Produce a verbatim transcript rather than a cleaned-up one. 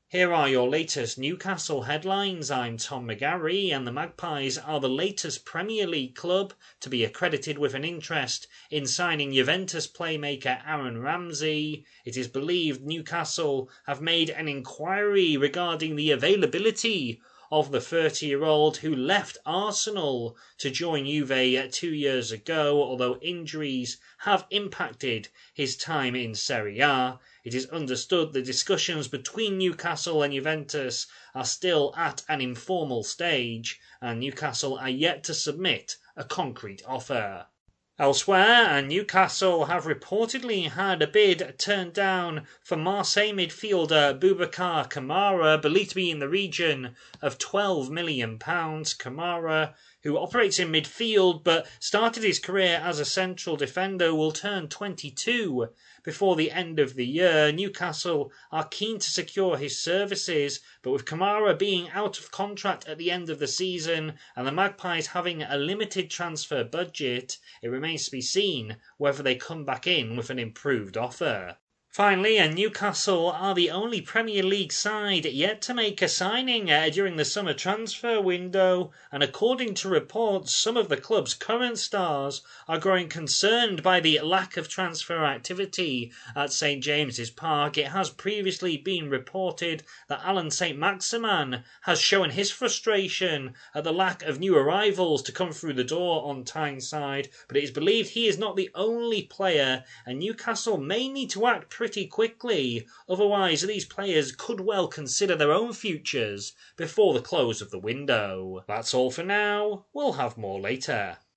Here are your latest Newcastle headlines. I'm Tom McGarry, and the Magpies are the latest Premier League club to be accredited with an interest in signing Juventus playmaker Aaron Ramsey. It is believed Newcastle have made an inquiry regarding the availability of the thirty-year-old who left Arsenal to join Juve two years ago, although injuries have impacted his time in Serie A. It is understood the discussions between Newcastle and Juventus are still at an informal stage, and Newcastle are yet to submit a concrete offer. Elsewhere, and Newcastle have reportedly had a bid turned down for Marseille midfielder Boubacar Kamara, believed to be in the region of twelve million pounds. Kamara, who operates in midfield but started his career as a central defender, will turn twenty-two before the end of the year. Newcastle are keen to secure his services, but with Kamara being out of contract at the end of the season and the Magpies having a limited transfer budget, it remains to be seen whether they come back in with an improved offer. Finally, and Newcastle are the only Premier League side yet to make a signing uh, during the summer transfer window, and according to reports, some of the club's current stars are growing concerned by the lack of transfer activity at St James's Park. It has previously been reported that Alan Saint Maximin has shown his frustration at the lack of new arrivals to come through the door on Tyneside, but it is believed he is not the only player, and Newcastle may need to act pretty quickly, otherwise these players could well consider their own futures before the close of the window. That's all for now, we'll have more later.